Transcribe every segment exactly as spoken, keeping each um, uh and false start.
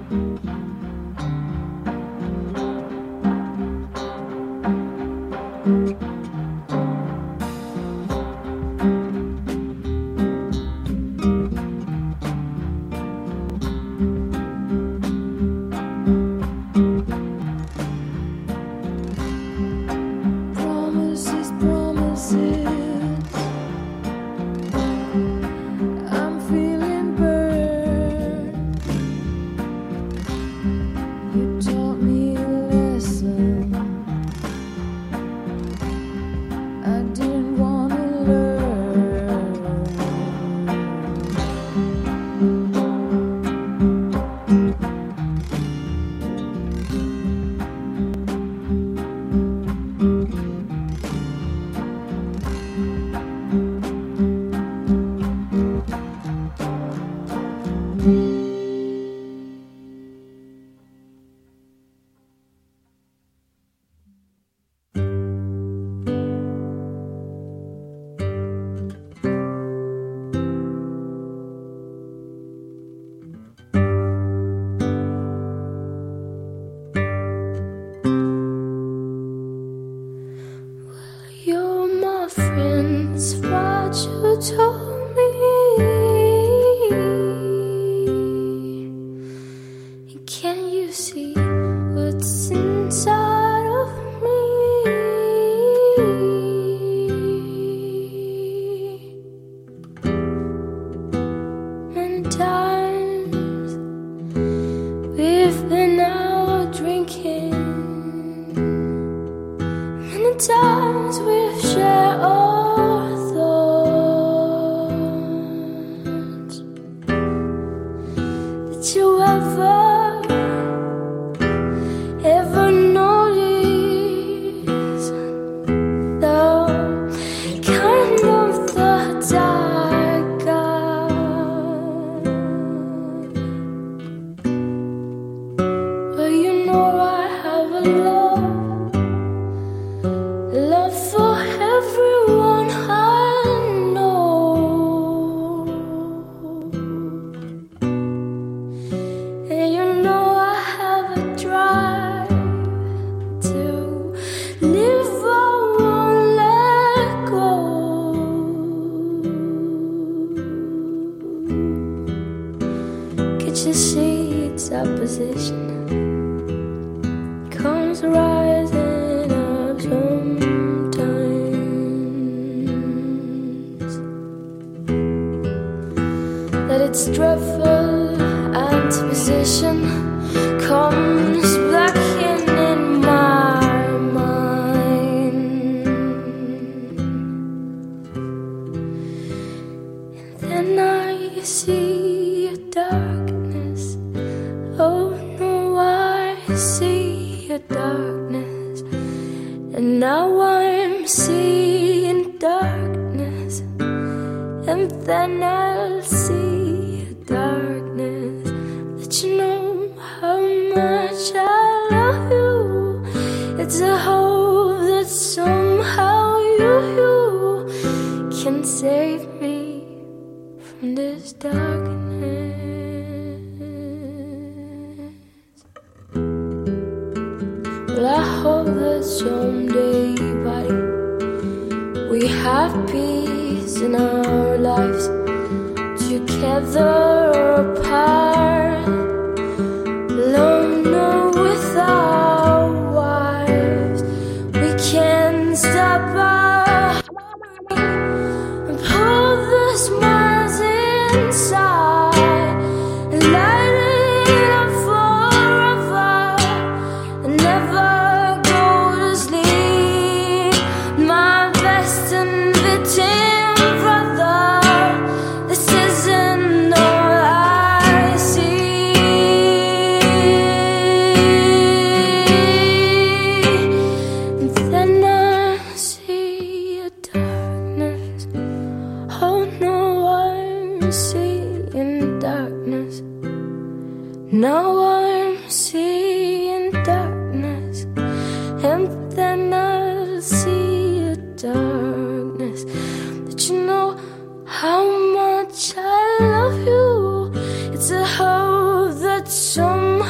How much I love you. It's a hope that somehow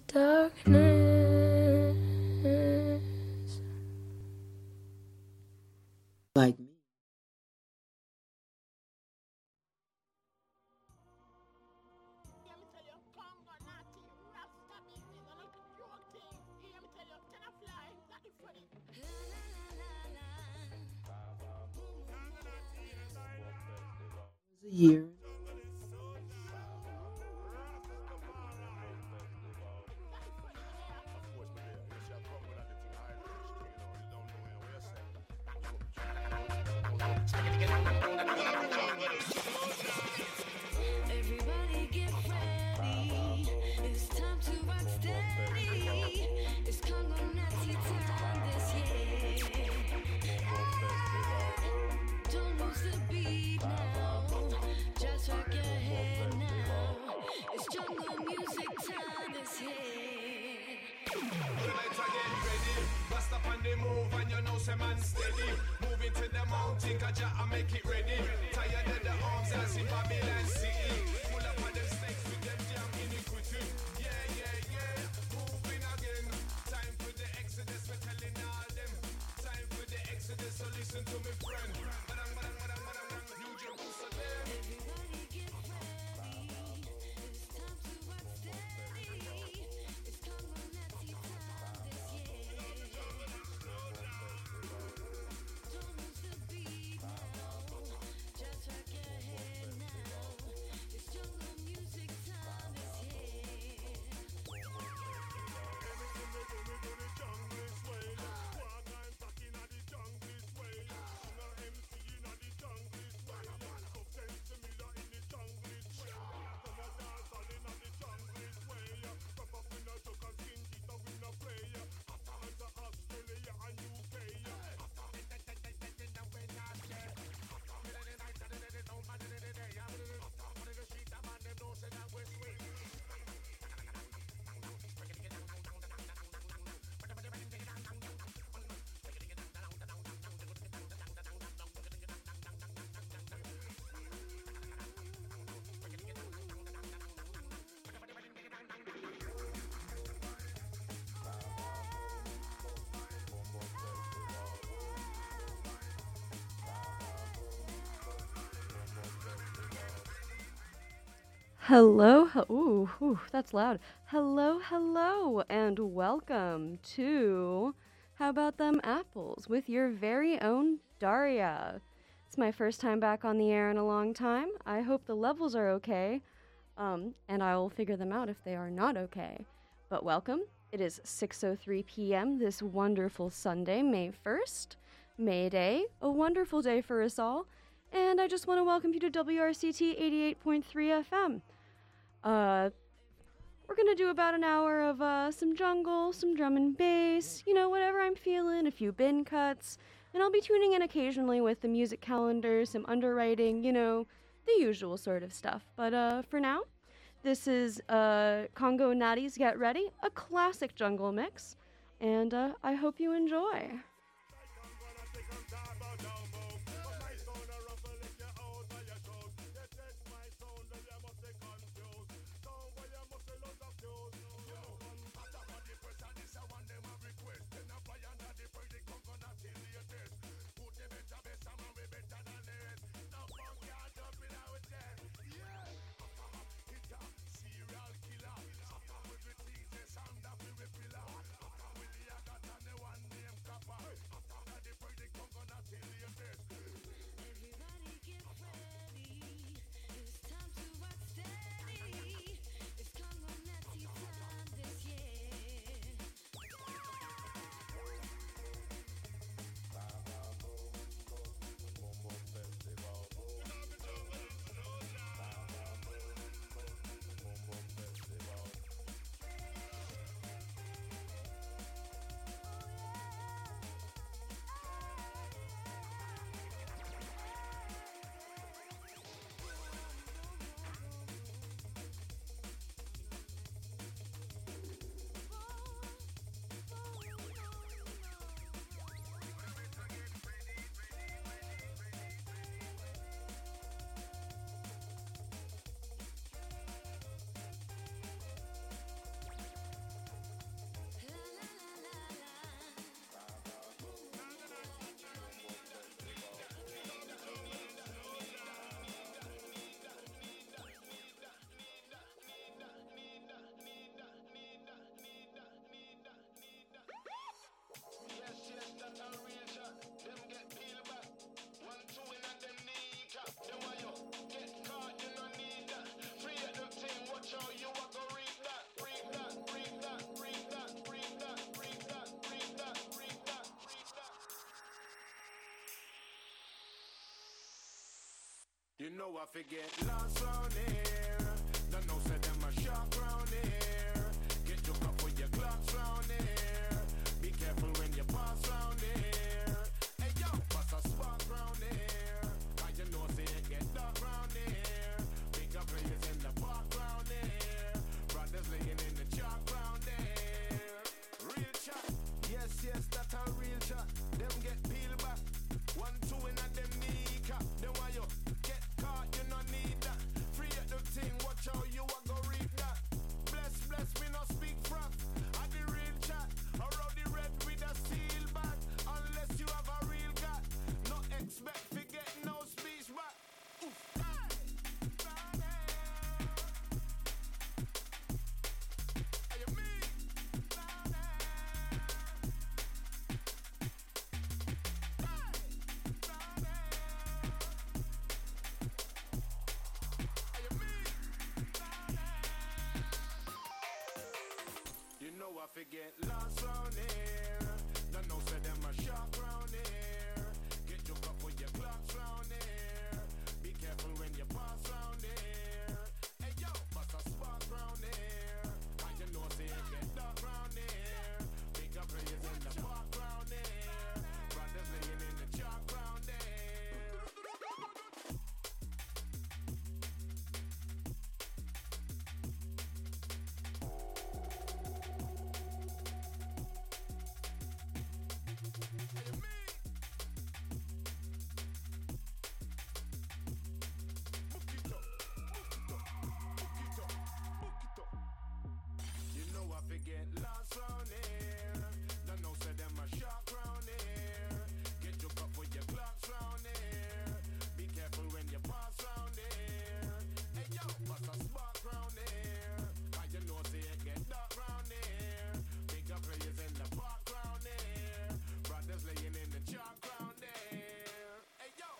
darkness. Like me. A year. Everybody get ready. It's time to rock steady. It's Congo Nazi time this year. Don't lose the beat now. Just rock your head now. It's jungle music time this year. Better get ready, bust up on the move and you know say man steady. Moving to the mountain, Kaja and make it ready. Tired of the arms as in Babylon City. Pull up on them snakes with them jam iniquity. Yeah, yeah, yeah, moving again. Time for the exodus, we're telling all them. Time for the exodus, so listen to me friend. Badang, badang, badang, badang, badang, New Jerusalem. Everybody get ready. It's time to rock steady. It's Congo Nazi time this year. Don't lose the beat now. Just rock your head now. It's jungle music time this year. Hello, he- ooh, ooh, that's loud. Hello, hello, and welcome to How About Them Apples with your very own Daria. It's my first time back on the air in a long time. I hope the levels are okay, um, and I will figure them out if they are not okay. But welcome. It is six oh three p.m. this wonderful Sunday, May first, May Day, a wonderful day for us all. And I just want to welcome you to W R C T eighty-eight point three F M. Uh, we're gonna do about an hour of uh, some jungle, some drum and bass, you know, whatever I'm feeling, a few bin cuts, and I'll be tuning in occasionally with the music calendar, some underwriting, you know, the usual sort of stuff. But uh, for now, this is uh, Congo Natty's Get Ready, a classic jungle mix, and uh, I hope you enjoy. You know I forget lost round here. Don't know say them a shark round here. Get your cup with your clocks round here. Be careful when you pass round here. Hey yo, pass a spark round here. And you know say it get dark round here. Bigger players in the park round here. Brothers laying in the chalk round there. Real chat, yes, yes, that's a real chat. Them get peeled back. One, two in a them kneecap. Then why you get caught, you no need that. Free at the thing, watch how you a go read that. Bless, bless, me no speak froth. I the real chat, around the red with a seal back. Unless you have a real gat, no expect to get no speech back. Oof. Are you me? You know I forget lost round here. Don't know say them a shark round here. Get your cup with your clocks round here. Be careful when you pass round here. Hey yo, bust a spark round here. And you know say it get dark round here. Bigger players in the park round here. Brothers laying in the chalk round there. You know I forget lost round here. Don't know say them a shark round here. Get your cup with your clocks round here. Be careful when you pass round here. Hey yo, bust a spark round here. And you know say it get dark round here. Bigger players in the park round here. Brothers laying in the chalk round there. Hey yo.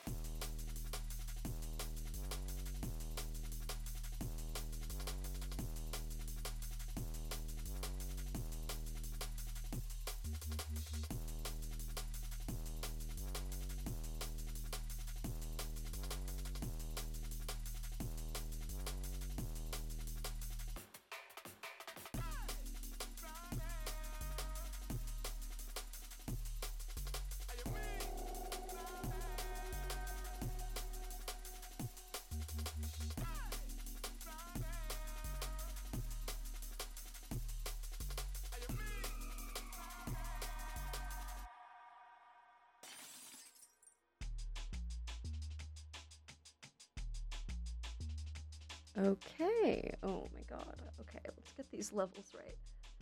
Okay. Oh my god. Okay, let's get these levels right.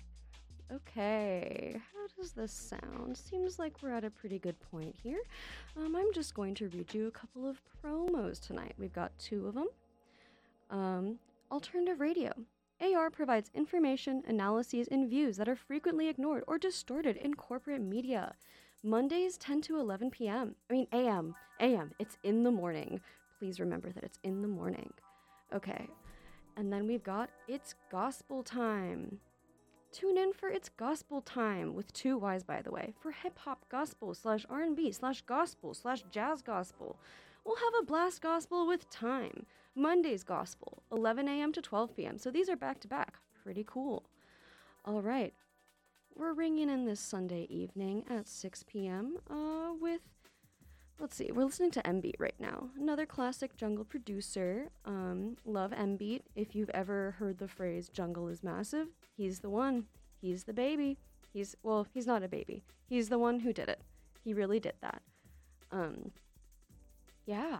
Okay, how does this sound? Seems like we're at a pretty good point here. Um, I'm just going to read you a couple of promos tonight. We've got two of them. Um, alternative radio. A R provides information, analyses, and views that are frequently ignored or distorted in corporate media. Mondays, ten to eleven p.m. I mean, a m. a m. It's in the morning. Please remember that it's in the morning. Okay, and then we've got It's Gospel Time. Tune in for It's Gospel Time, with two Y's, by the way, for hip-hop gospel slash R and B slash gospel slash jazz gospel. We'll have a blast gospel with time. Monday's gospel, eleven a.m. to twelve p.m. So these are back-to-back. Pretty cool. All right, we're ringing in this Sunday evening at six p.m. Uh, with... Let's see, we're listening to M-Beat right now. Another classic jungle producer. Um, love M-Beat. If you've ever heard the phrase jungle is massive, he's the one. He's the baby. He's, well, he's not a baby. He's the one who did it. He really did that. Um, yeah.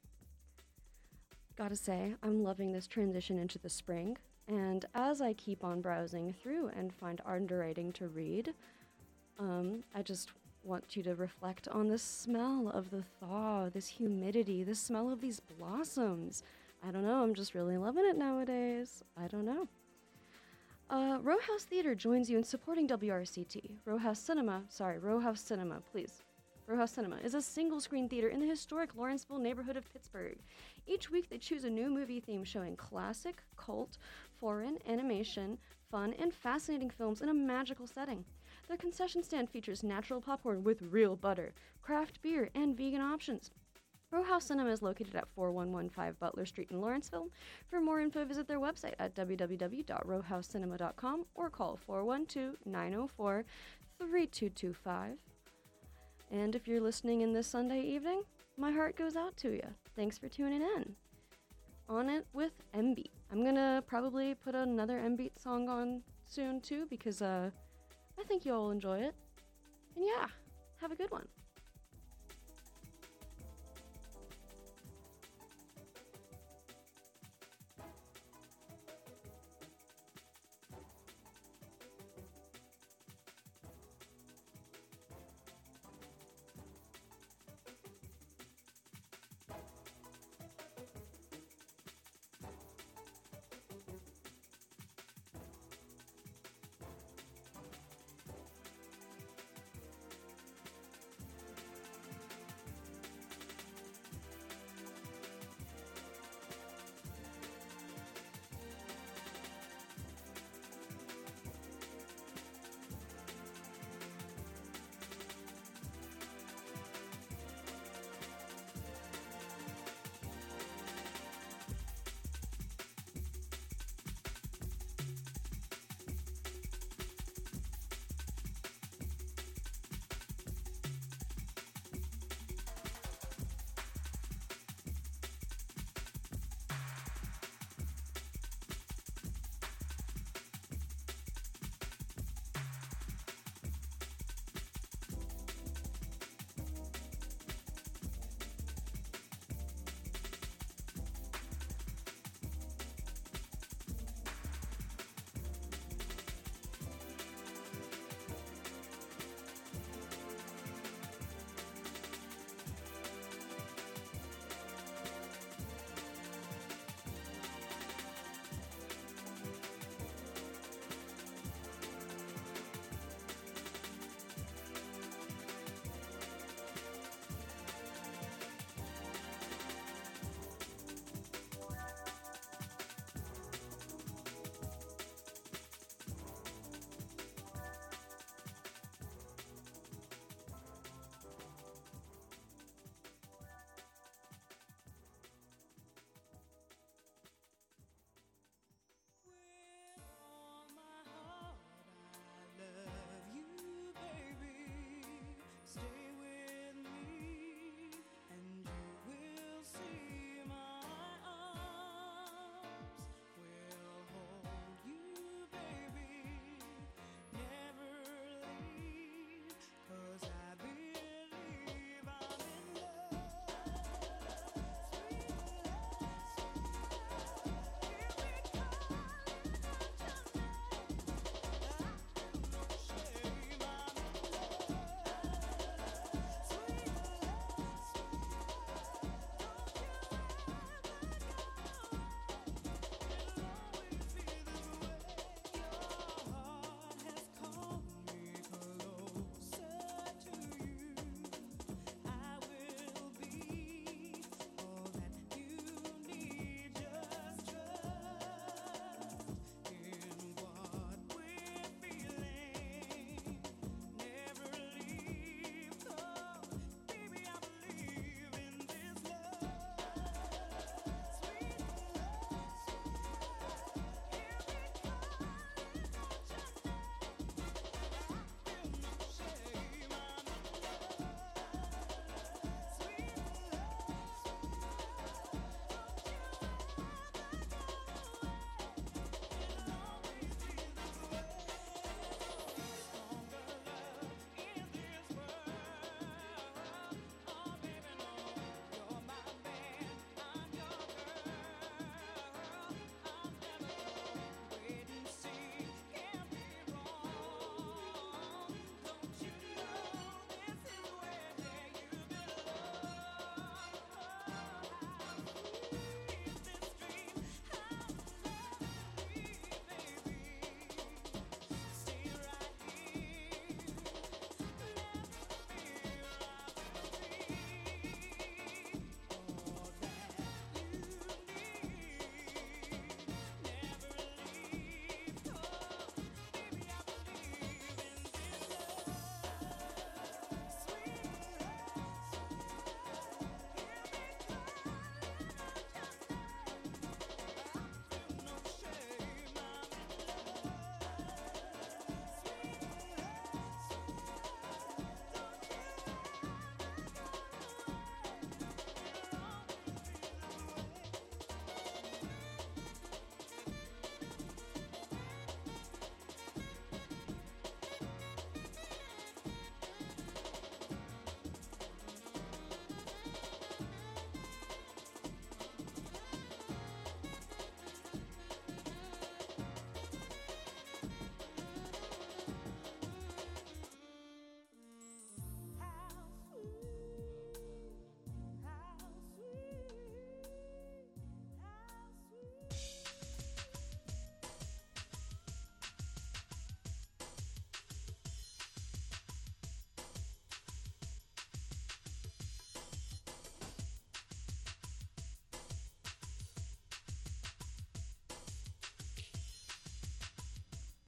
Gotta say, I'm loving this transition into the spring. And as I keep on browsing through and find underwriting to read, um, I just want you to reflect on the smell of the thaw, this humidity, the smell of these blossoms. I don't know, I'm just really loving it nowadays. I don't know. Uh, Row House Theater joins you in supporting W R C T. Row House Cinema, sorry, Row House Cinema, please. Row House Cinema is a single-screen theater in the historic Lawrenceville neighborhood of Pittsburgh. Each week they choose a new movie theme showing classic, cult, foreign, animation, fun, and fascinating films in a magical setting. Their concession stand features natural popcorn with real butter, craft beer, and vegan options. Row House Cinema is located at forty-one fifteen Butler Street in Lawrenceville. For more info, visit their website at w w w dot row house cinema dot com or call four one two, nine zero four, three two two five. And if you're listening in this Sunday evening, my heart goes out to you. Thanks for tuning in. On it with M-Beat. I'm gonna probably put another M-Beat song on soon too because uh, I think you'll enjoy it. And yeah, have a good one.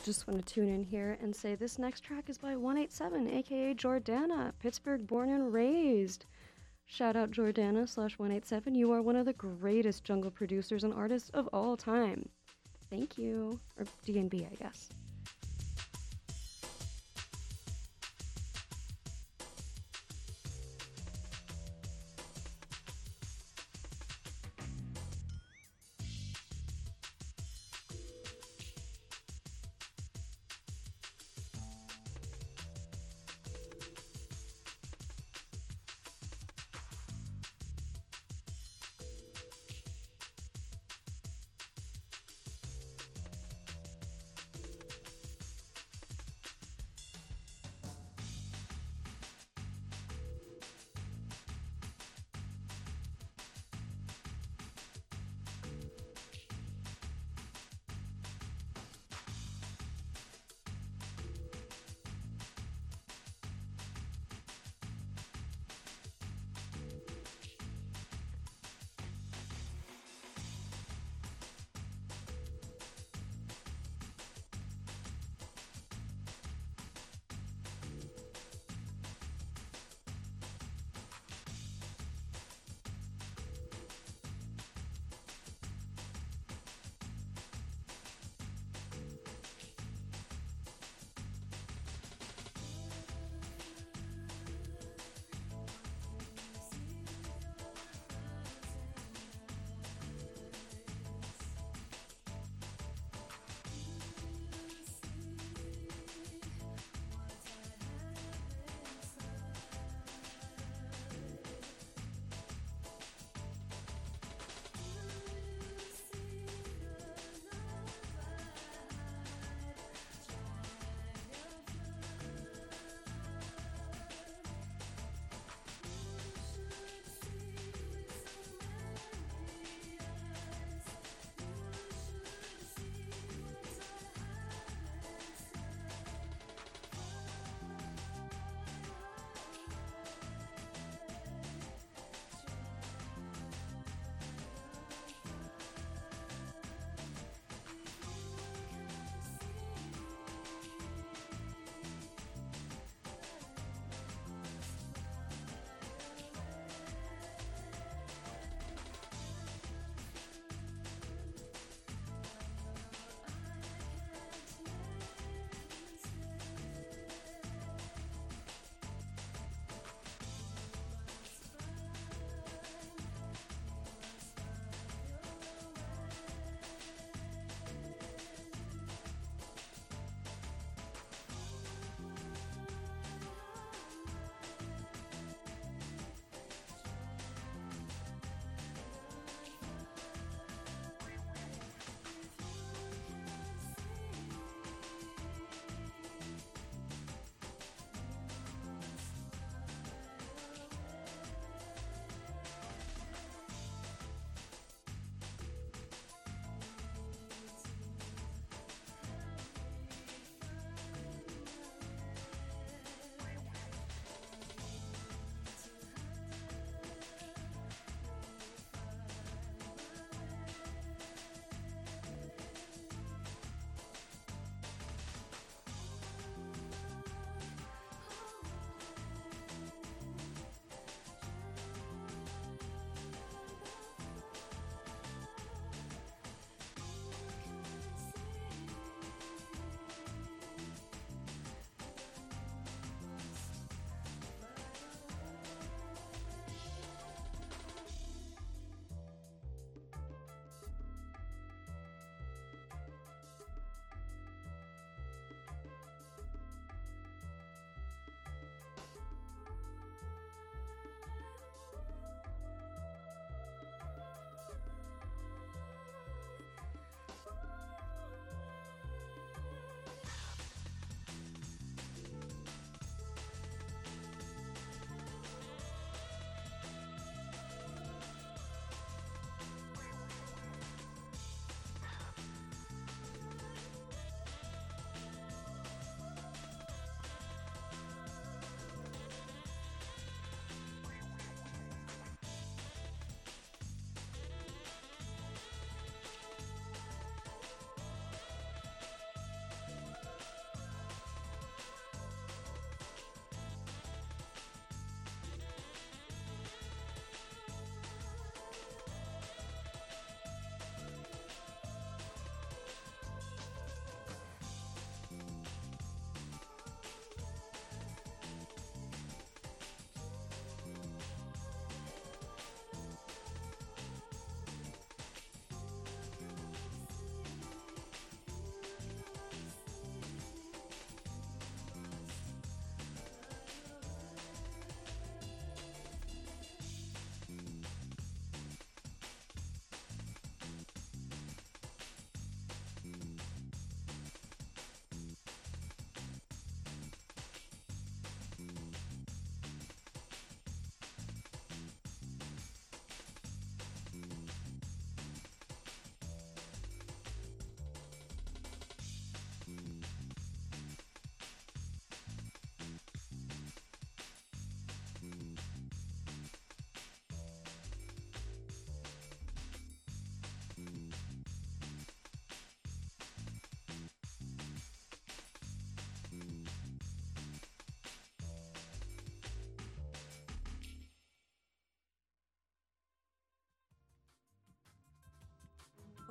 just want to tune in here and say this next track is by one eighty-seven, aka Jordana, Pittsburgh born and raised. Shout out Jordana slash one eighty-seven. You are one of the greatest jungle producers and artists of all time. Thank you. Or D and B, I guess.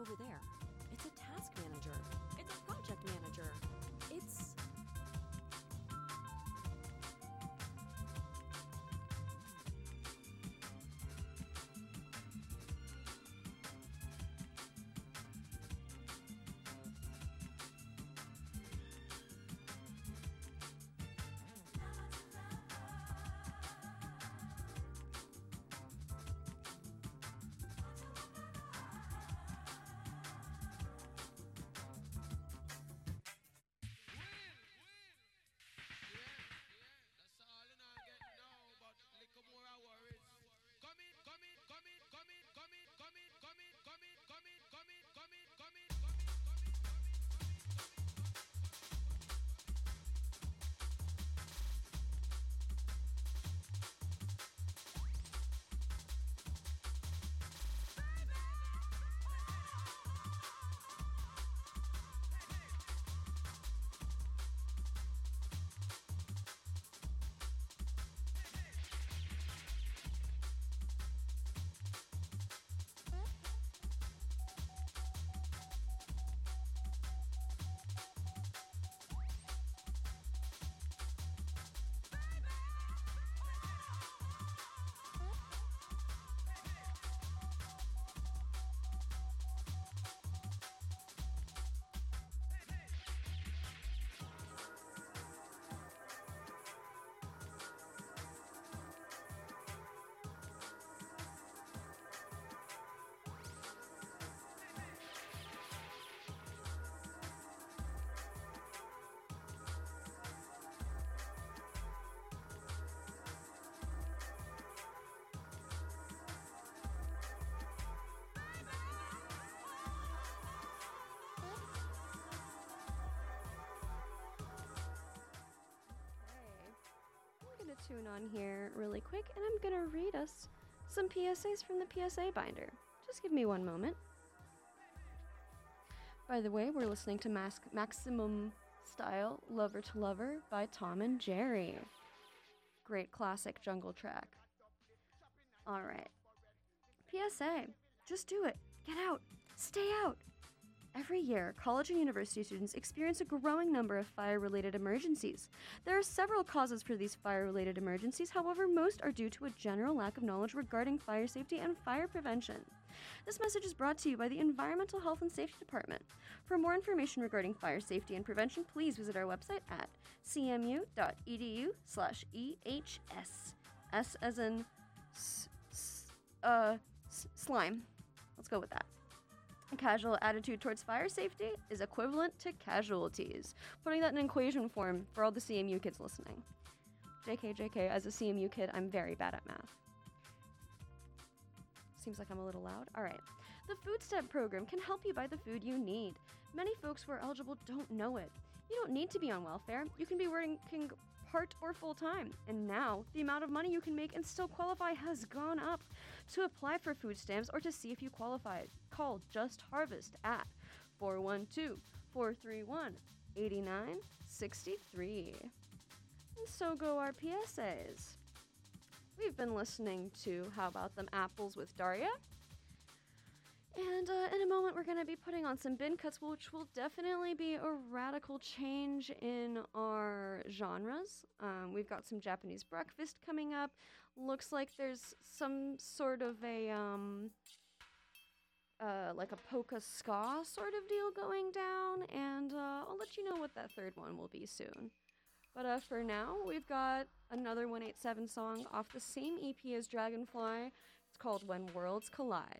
over there. It's a task manager. It's a project manager. It's... I'm going to tune on here really quick, and I'm going to read us some P S As from the P S A binder. Just give me one moment. By the way, we're listening to Mas- Maximum Style, Lover to Lover by Tom and Jerry. Great classic jungle track. Alright. P S A. Just do it. Get out. Stay out. Every year, college and university students experience a growing number of fire-related emergencies. There are several causes for these fire-related emergencies, however, most are due to a general lack of knowledge regarding fire safety and fire prevention. This message is brought to you by the Environmental Health and Safety Department. For more information regarding fire safety and prevention, please visit our website at cmu.edu slash EHS. S as in s- s- uh, s- slime. Let's go with that. A casual attitude towards fire safety is equivalent to casualties. Putting that in equation form for all the C M U kids listening. J K, J K, as a C M U kid, I'm very bad at math. Seems like I'm a little loud. All right. The Food Stamp program can help you buy the food you need. Many folks who are eligible don't know it. You don't need to be on welfare. You can be working part or full time. And now, the amount of money you can make and still qualify has gone up. To apply for food stamps or to see if you qualify, call Just Harvest at four one two, four three one, eight nine six three. And so go our P S As. We've been listening to How About Them Apples with Daria. And uh, in a moment, we're going to be putting on some bin cuts, which will definitely be a radical change in our genres. Um, we've got some Japanese breakfast coming up. Looks like there's some sort of a, um, uh, like a polka ska sort of deal going down. And uh, I'll let you know what that third one will be soon. But uh, for now, we've got another one eighty-seven song off the same E P as Dragonfly. It's called When Worlds Collide.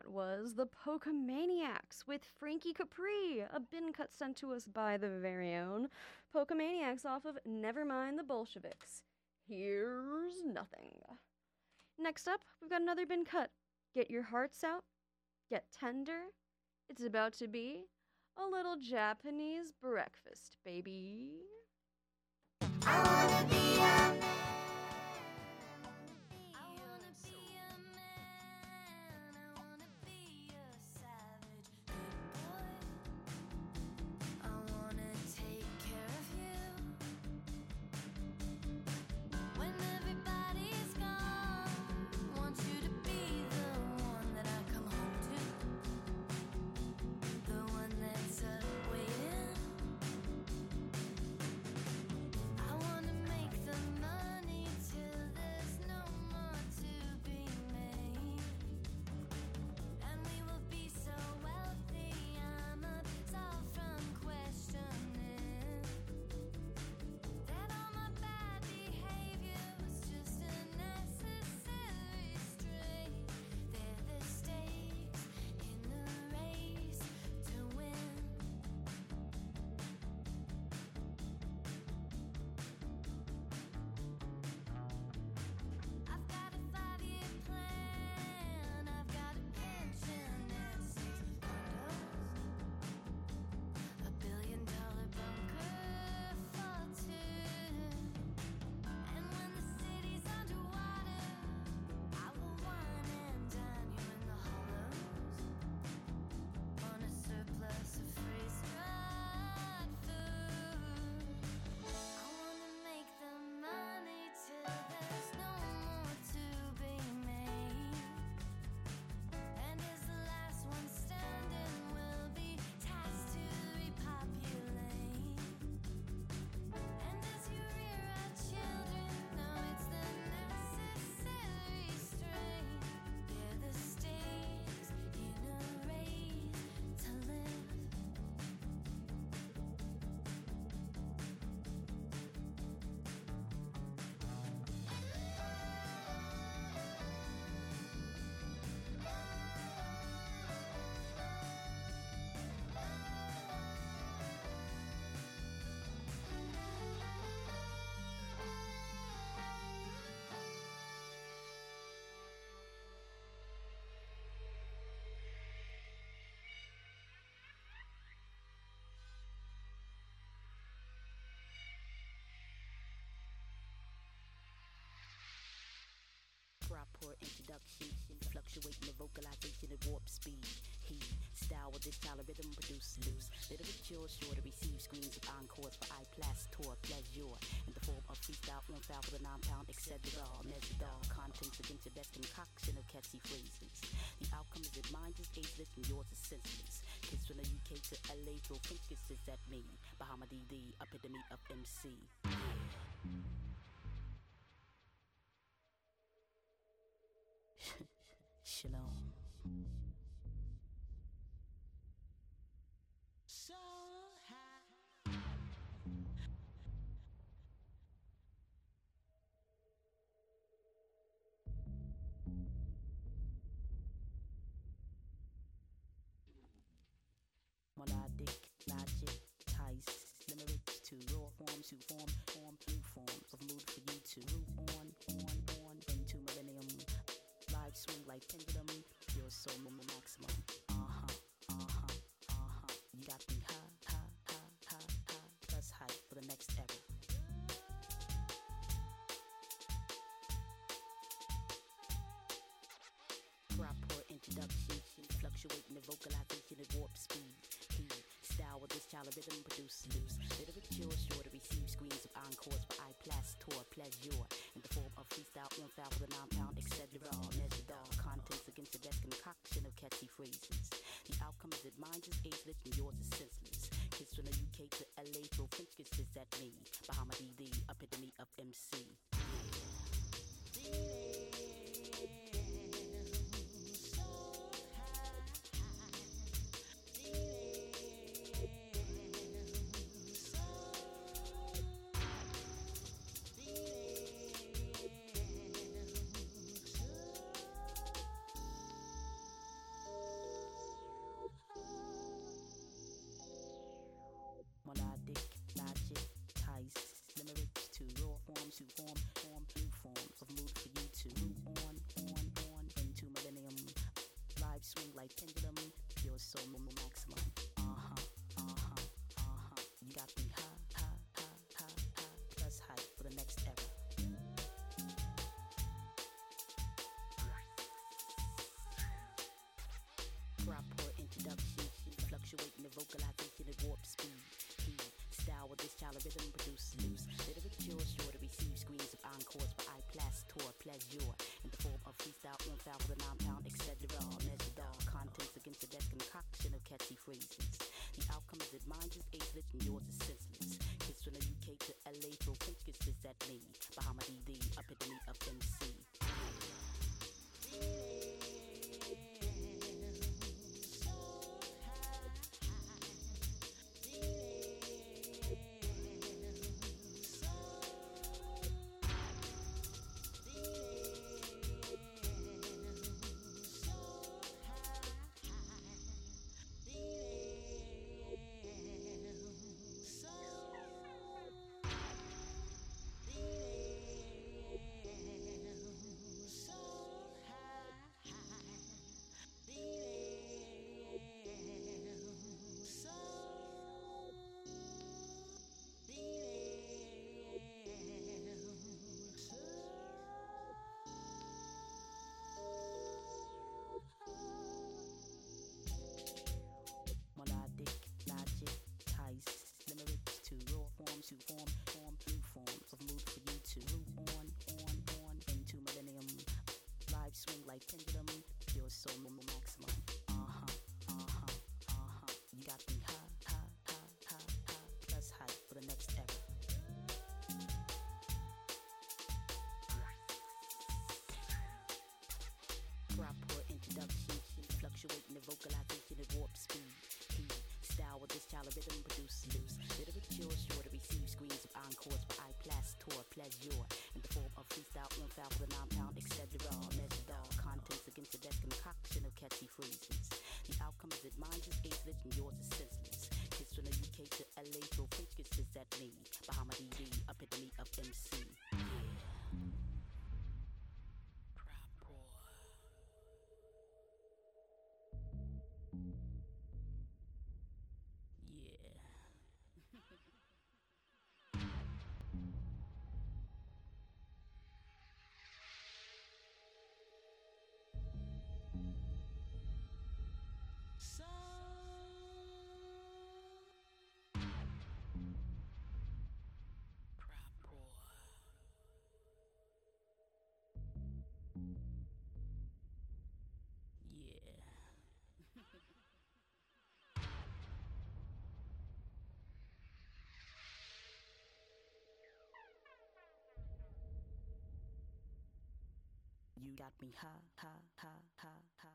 That was the Pokemaniacs with Frankie Capri, a bin cut sent to us by the very own Pokemaniacs off of Nevermind the Bolsheviks. Here's nothing. Next up, we've got another bin cut. Get your hearts out, get tender. It's about to be a little Japanese breakfast, baby. I wanna be a man. I wanna be a man. I wanna be a savage good boy. I wanna take care of you when everybody's gone. Want you to be the one that I come home to, the one that's uh, waiting. I wanna make the money till there's no more to be made, and we will be so wealthy I'm absolved from questioning that all my bad behavior was just a necessary stray. They're the stakes in the race to win. I've got a five-year plan. I've got a pension and six condos, a billion-dollar bunker for two. And when the city's underwater, I will wine and dine you in the hollows on a surplus of freeze-dried food. I wanna make the money till there's no more to be made, and as the last one standing, will be tasked to repopulate. And as you rear our children, know it's the necessary strain. They're the stakes in a race to live. Proper introduction, fluctuating the vocalization at warp speed. Heat, style with this style of rhythm produce loose. Literature sure to receive screens of encores for eye plus tour pleasure. In the form of freestyle on file with a nine-pound, et cetera. Measured all contents against your best concoction of catchy phrases. The outcome is that mine is ageless and yours is senseless. Kids from the U K to L A throw French kisses at me. Bahama D D, epitome of M C. Shalom. So high. Melodic, logic, ties, limericks to raw forms who form, form, new forms of mood for you to root on, on, on into millennium. Live swing like pendulum, pure soul moment maximum. Uh-huh, uh-huh, uh-huh. You got me high, high, high, high, high. Plus hype for the next era. Proper introduction, fluctuating the vocalization at warp speed. He style with this style of rhythm produce loose. Literature sure to receive screens of encores for eye plus tour pleasure. In the form of freestyle on file with a nine-pound, et cetera. Measured all contents against the best concoction of catchy phrases. The outcome is that mine is ageless and yours is senseless. Kids from the U K to L A throw French kisses at me. Bahama D D, epitome of M C. vocalization at warp speed. He style with this style of rhythm produce loose. Literature sure to receive screens of encores for I plus tour pleasure in the form of freestyle on foul with a nine pound et cetera. Measured all contents against the desk concoction of catchy phrases. The outcome is that mine is ageless and yours is senseless. Kids from the U K to L A throw French kisses at me. Bahama D D, epitome of M C. Melodic, logic, ties, limericks to raw forms to form, form new forms of mood for you to move on, on, on into millennium. Live swing like pendulum, pure soul maximum. Uh-huh, uh-huh, uh-huh. You got me high, high, high, high, high, plus hype for the next era. Proper introduction, fluctuating the vocalization at warp speed. He style with this style of rhythm produce loose. Literature sure to receive screens of encores for I plus tour pleasure in the form of freestyle on foul with a nine pound et cetera. Measured all contents against the desk concoction of catchy phrases. The outcome is that mine is ageless and yours is senseless. Kids from the U K to L A throw French kisses at me. Bahama D D, epitome of M C. You got me high, high, high, high, high.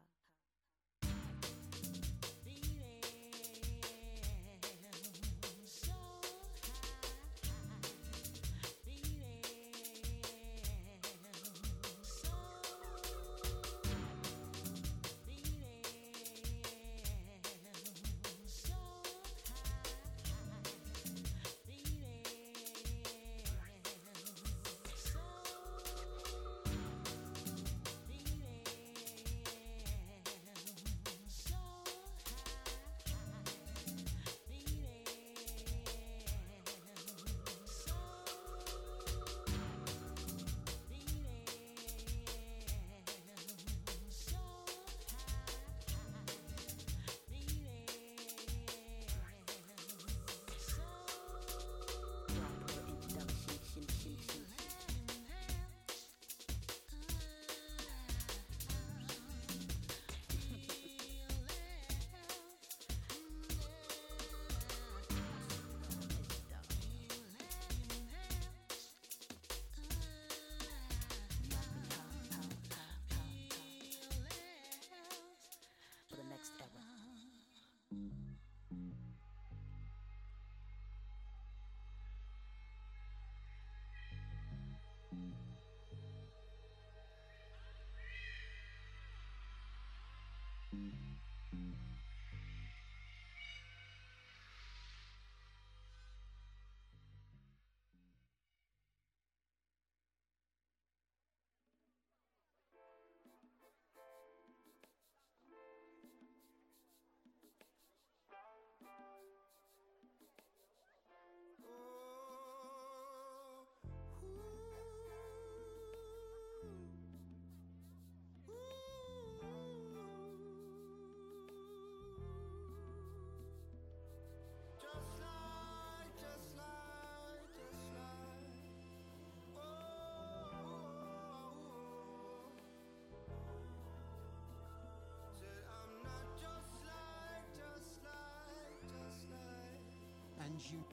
things you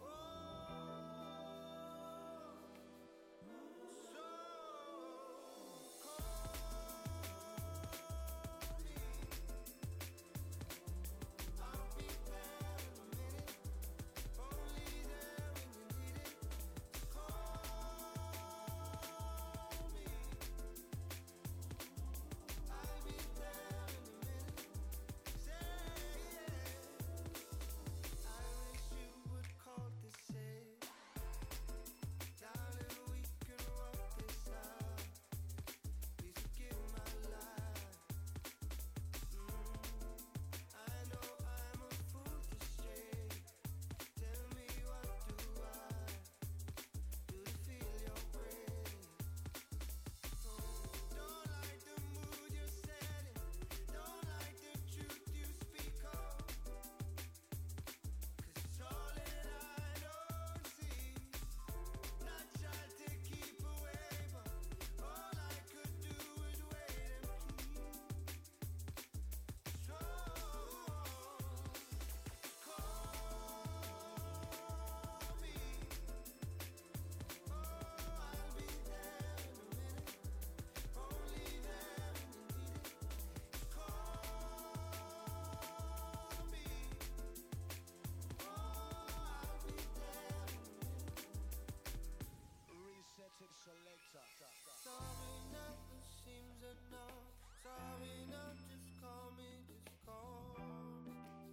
Sorry, nothing seems enough. Sorry, now just call me, just call me.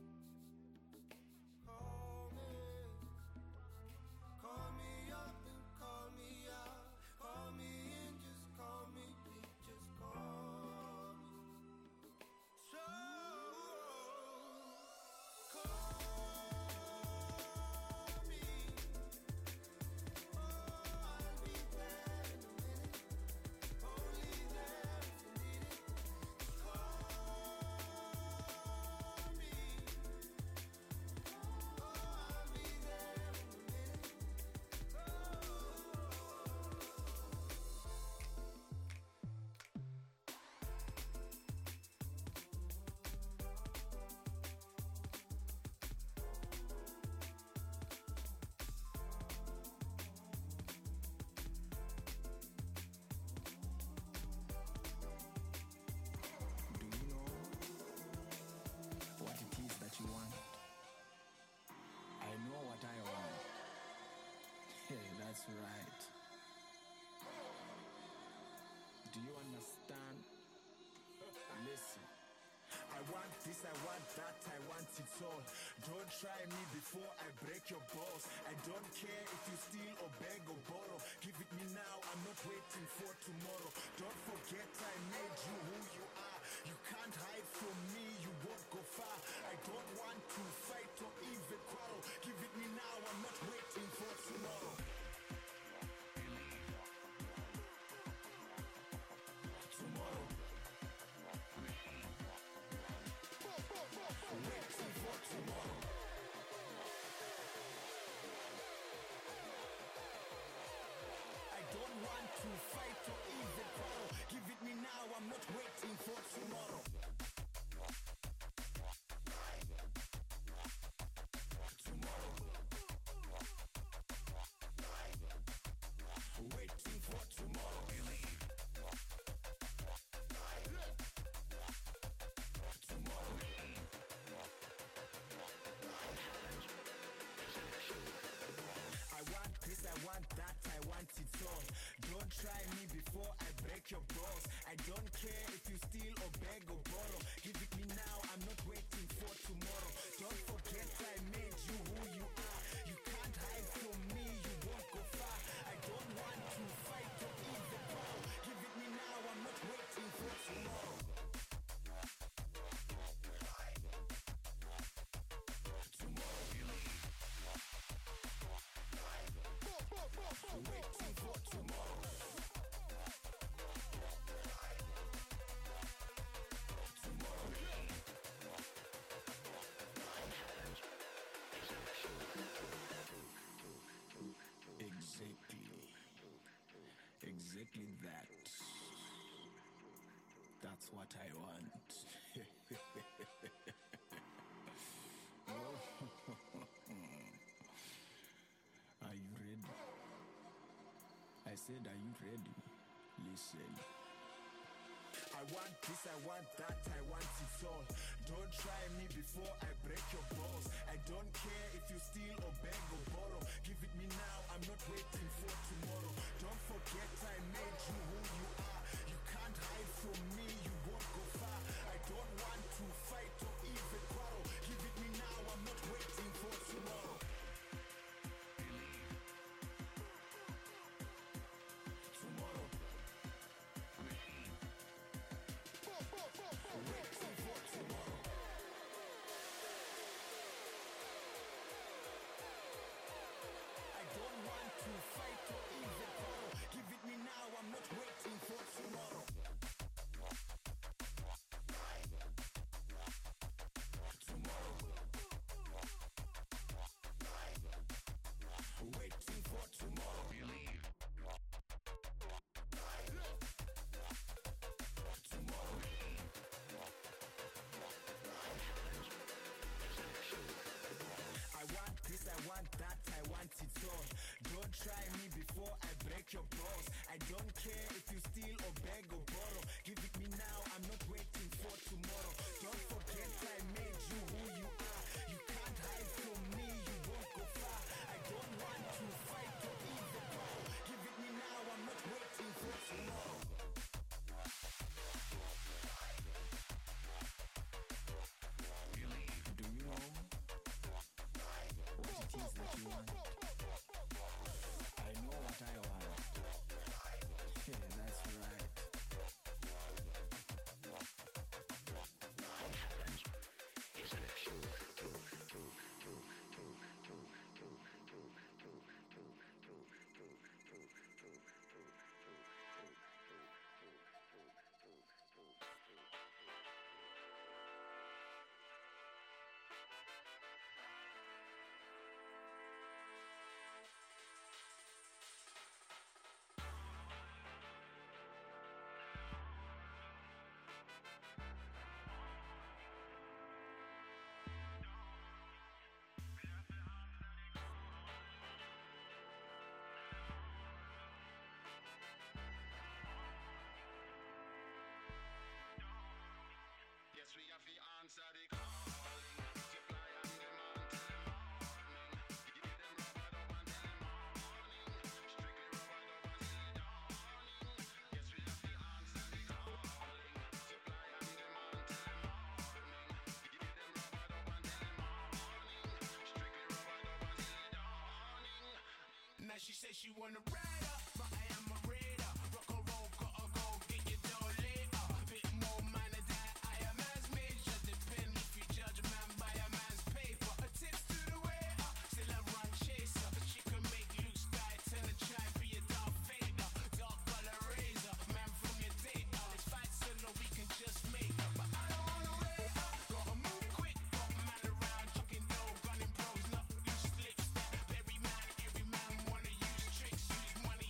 Call me. Call me up and call me out. Call me in, just call me, please, just call me. So, call me. Oh, I'll be there in a minute. Only there if you need it. Call me. Oh, I'll be there in a minute. do you know what it is that you want? I know what I want. Hey, that's right. Do you understand? Listen. I want this, I want that, I want it all. Don't try me before I break your balls. I don't care if you steal or beg or borrow. Give it me now, I'm not waiting for tomorrow. Don't forget I made you who you are. You can't hide from me, you won't go far. I don't want to fight or even quarrel. Give it me now, I'm not waiting for tomorrow. Tomorrow. Waiting for tomorrow. I don't want to fight or even quarrel. Give it me now, I'm not waiting for tomorrow. Tomorrow. Waiting for tomorrow. Tomorrow. I want this, I want that, I want it all. Don't try me before I break your balls. I don't care if you steal or beg or borrow. Give it me now, I'm not waiting for tomorrow. Don't forget I made you who you are. You can't hide from me, you won't go far. I don't want to fight or even quarrel. Give it me now, I'm not waiting for tomorrow. Waiting for tomorrow. Exactly. Exactly that. That's what I want. said, are you ready? Listen. I want this, I want that, I want it all. Don't try me before I break your balls. I don't care if you steal or beg or borrow. Give it me now, I'm not waiting for tomorrow. Don't forget I made you who you are. You can't hide from me, you won't go far. I don't want to fight or even quarrel. Give it me now, I'm not waiting for tomorrow. Tomorrow. Waiting for tomorrow. I don't want to fight or even quarrel. Give it me now, I'm not waiting for tomorrow. Tomorrow. Waiting for tomorrow. Believe. Tomorrow. I want this, I want that, I want it all. Don't try me before I break your balls. I don't care if you steal or beg or borrow. Give it me now, I'm not waiting for tomorrow. Don't forget I made you who you are. You can't hide from me, you won't go far. I don't want to fight or even quarrel. Give it me now, I'm not waiting for tomorrow. Do you know what it is that you want? I know what I want. Yeah, that's right. Yes, we have to answer the calling. Supply and demand till the morning. Give them rubber dub until the morning. Strictly rubber dub until the dawning. Yes, we have to answer the calling. Supply and demand till the morning. Give them rubber dub until the morning. Strictly rubber dub until the dawning. Now she says she wanna ride up, but I am a raider. Rock and roll, gotta go, get your dough later. Bit more man than that, I am as major. Depend if you judge a man by a man's paper. A tips to the waiter, still I run chaser. She can make Luke Sky turn a try be a Darth Vader. Dark color razor, man from your data. Let's fight solo, we can just make up. But I don't wanna wait up, gotta move quick. Got man around, chucking dough, gunning pros, not loose lips. Every man, every man wanna use tricks, use money.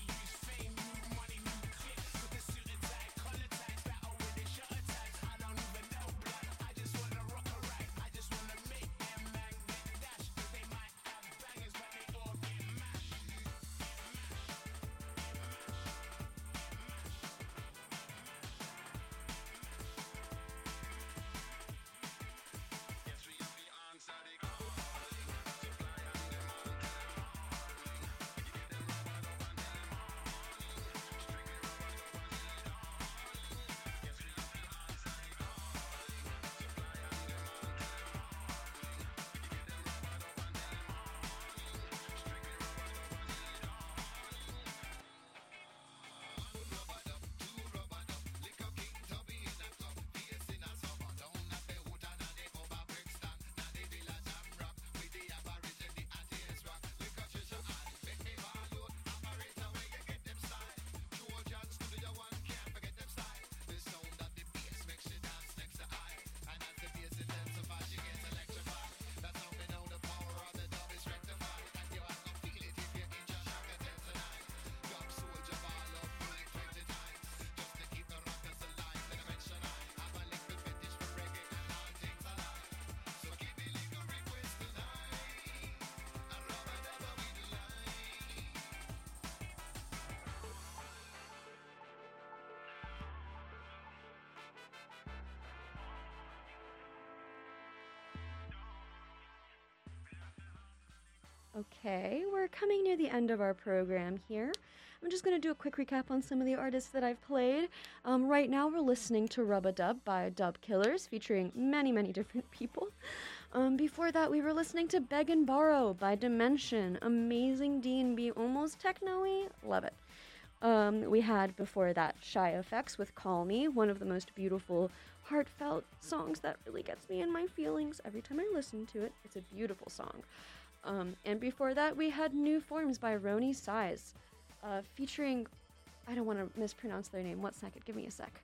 Okay, we're coming near the end of our program here. I'm just going to do a quick recap on some of the artists that I've played. Um, right now, we're listening to Rub a Dub by Dub Killers, featuring many, many different people. Um, before that, we were listening to Beg and Borrow by Dimension. Amazing D and B, almost techno-y. Love it. Um, we had before that Shy Effects with Call Me, one of the most beautiful, heartfelt songs that really gets me in my feelings every time I listen to it. It's a beautiful song. Um, and before that, we had New Forms by Roni Size, uh, featuring, I don't want to mispronounce their name. One second, give me a sec.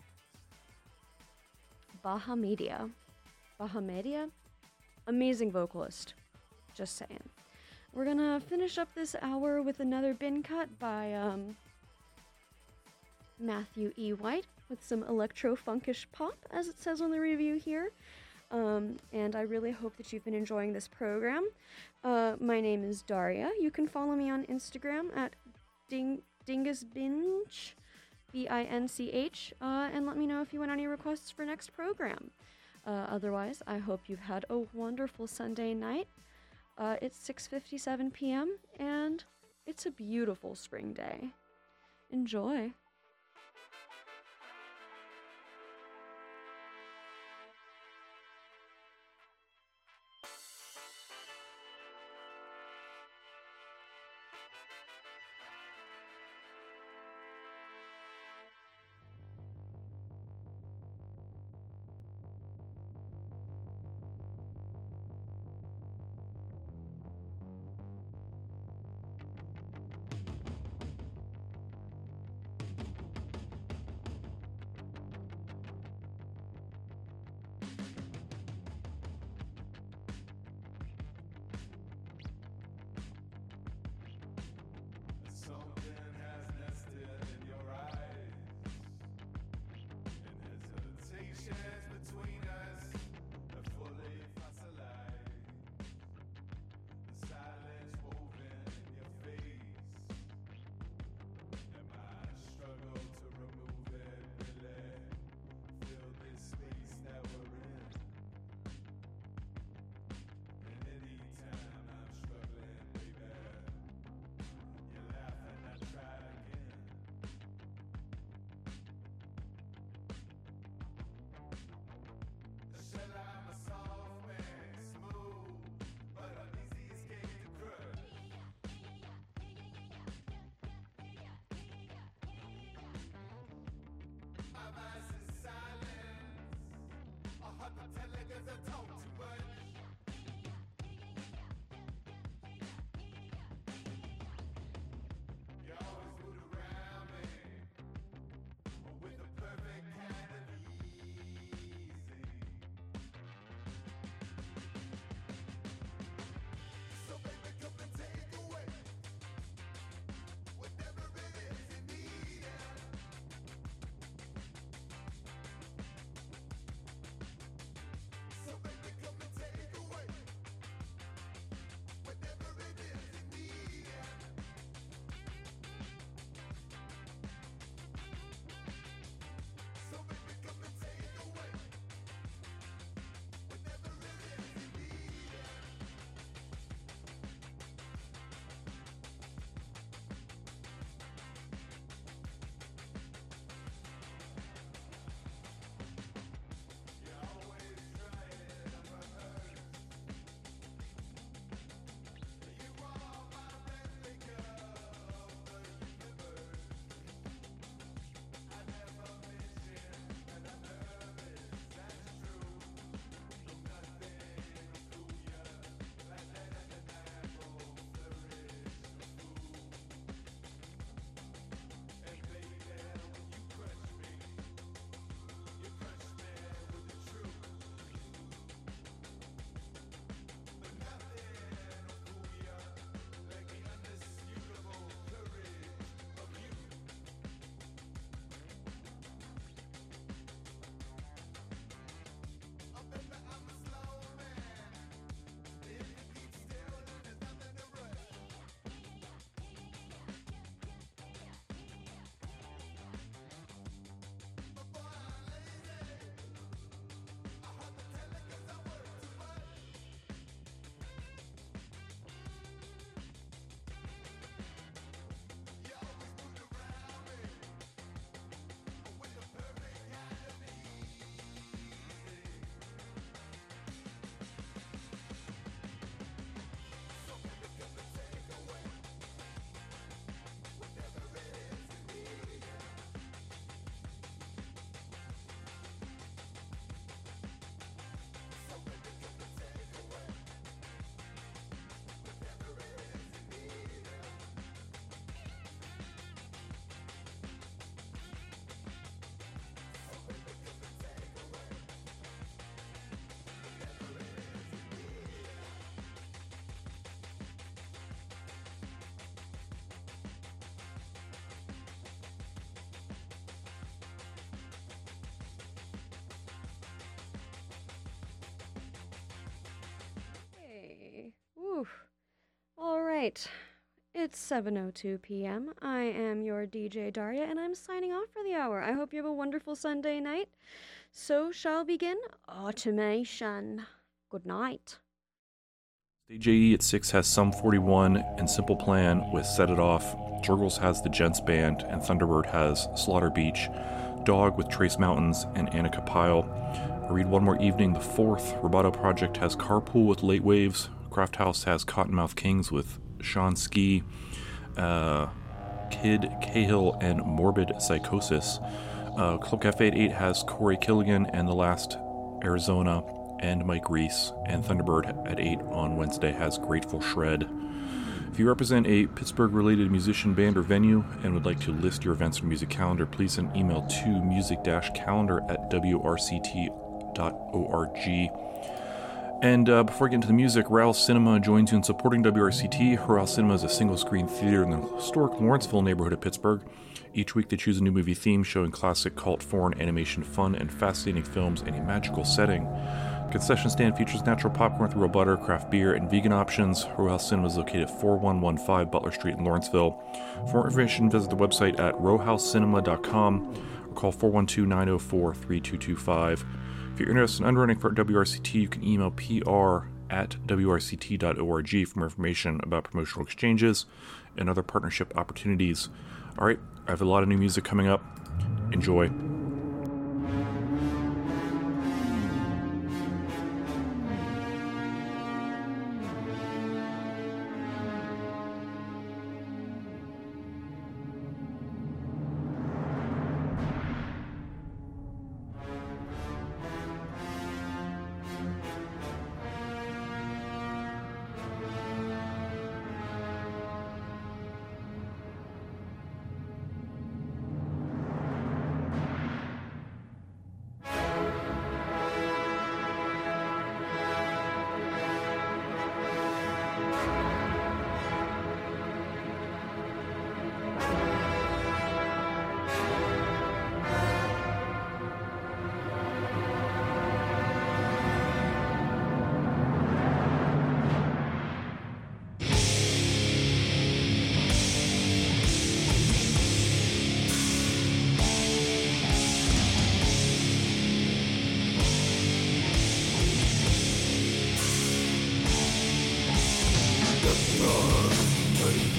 Bahamedia. Bahamedia? Amazing vocalist. Just saying. We're gonna finish up this hour with another bin cut by um, Matthew E. White with some electro-funkish pop, as it says on the review here. Um, and I really hope that you've been enjoying this program. Uh, my name is Daria. You can follow me on Instagram at ding dingusbinch, B I N C H, uh, and let me know if you want any requests for next program. Uh, otherwise, I hope you've had a wonderful Sunday night. Uh, it's six fifty-seven p.m. and it's a beautiful spring day. Enjoy. Something has nested in your eyes, and hesitations between us are fully fossilized. The silence woven in your face, and my struggle to remove it really fill this space that we're in. And anytime I'm struggling, baby, you laugh and I try again. Shall I'm a soft man, smooth, but uneasy escape the crud. My mind's in silence, a heart that tell like as I talk too much. You always root around me with the perfect kind of easy. So baby, come and take away whatever it is you need. So baby, right. It's seven oh two p.m. I am your D J Daria, and I'm signing off for the hour. I hope you have a wonderful Sunday night. So shall begin automation. Good night. Stage A E at six has Sum forty-one and Simple Plan with Set It Off. Jurgles has the Gents Band, and Thunderbird has Slaughter Beach. Dog with Trace Mountains and Annika Pyle. I read One More Evening the fourth. Roboto Project has Carpool with Late Waves. Craft House has Cottonmouth Kings with Sean Ski. Uh, Kid Cahill and Morbid Psychosis. Uh, Club Cafe at eight has Corey Killigan and The Last Arizona and Mike Reese. And Thunderbird at eight on Wednesday has Grateful Shred. If you represent a Pittsburgh-related musician, band, or venue and would like to list your events on music calendar, please send an email to music-calendar at w r c t dot org. And uh, before I get into the music, Rouse Cinema joins you in supporting W R C T. Rouse Cinema is a single-screen theater in the historic Lawrenceville neighborhood of Pittsburgh. Each week they choose a new movie theme showing classic cult foreign animation fun and fascinating films in a magical setting. The concession stand features natural popcorn with real butter, craft beer, and vegan options. Row House Cinema is located at forty-one fifteen Butler Street in Lawrenceville. For more information, visit the website at row house cinema dot com or call four one two, nine oh four, three two two five. If you're interested in underwriting for W R C T, you can email P R at w r c t dot org for more information about promotional exchanges and other partnership opportunities. All right, I have a lot of new music coming up. Enjoy. The